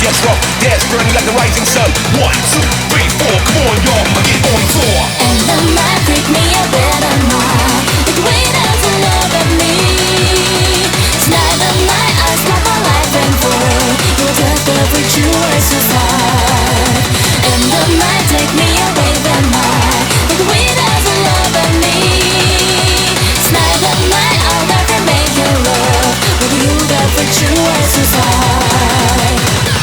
gets rough, dance burning like the rising sun. 1, 2, 3, 4, come on y'all, get on the floor. And the might take me a better mind. The way that you love at me. Tonight the night I stop my life and fall. You're just the virtue I survive. And the might take me away from mine. The way that you love at me. Tonight the night I'll never make you love. With you the virtue I survive.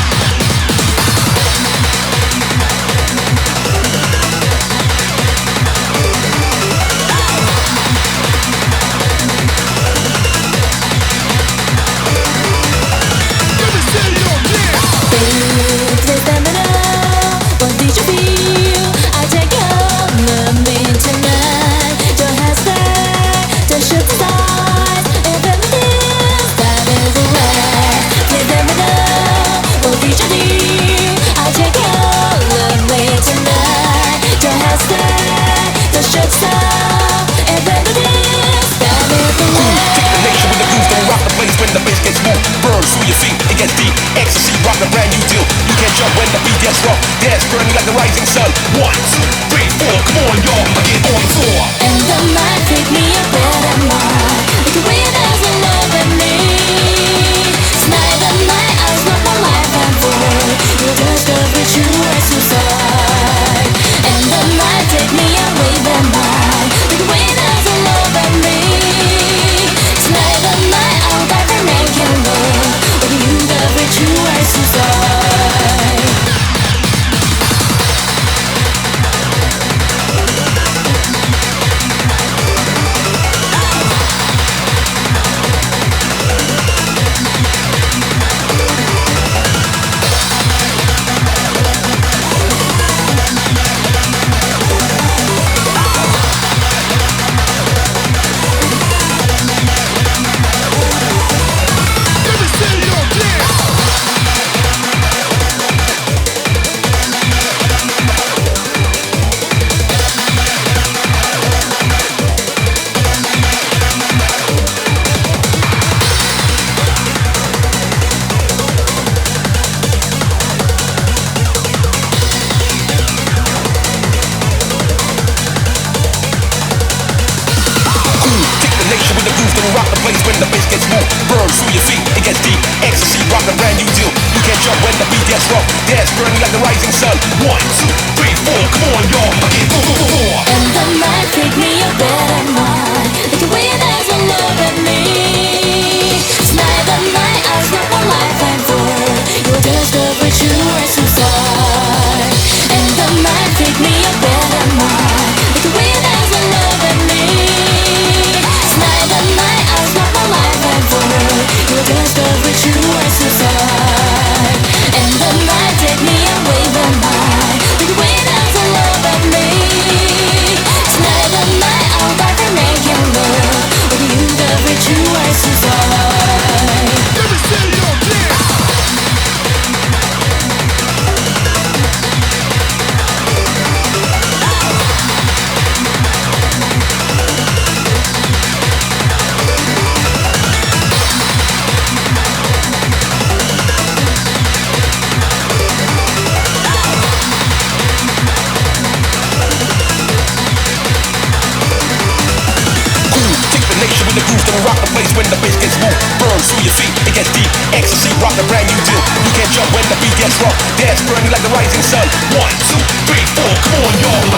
Gets rough, dance burning like the rising sun. 1, 2, 3, 4, come on y'all, get on the floor. And the might take me a better mind. Like the way that you love at me. Tonight the night I stop my life and fall. You're just the virtue I survive. And the might take me away from mine. Like the way that you love at me. Tonight the night I'll never make you love. With you the virtue I survive. Rock the place when the bass gets moved. Burn through your feet, it gets deep. Ecstasy, rock a brand new deal. You can't jump when the beat gets rough. Dance burning like the rising sun. 1, 2, 3, 4, come on y'all, get on the floor. And the might take me a better mind. Like the way that you love at me. Tonight the night I stop my life and fall. You're just the virtue I survive. And the might take me a better mind. Like the way that you love at me. Tonight the night I stop my life and fall. You're just the virtue I survive. And the might take me away from mine. Like the way that you love at me. Tonight the night I'll never make you love. With you the virtue I survive. Let me see your dance. Rock the place when the bass gets moved. Burn through your feet, it gets deep. Ecstasy, rock a brand new deal. You can't jump when the beat gets rough. Dance burning like the rising sun. 1, 2, 3, 4, come on y'all,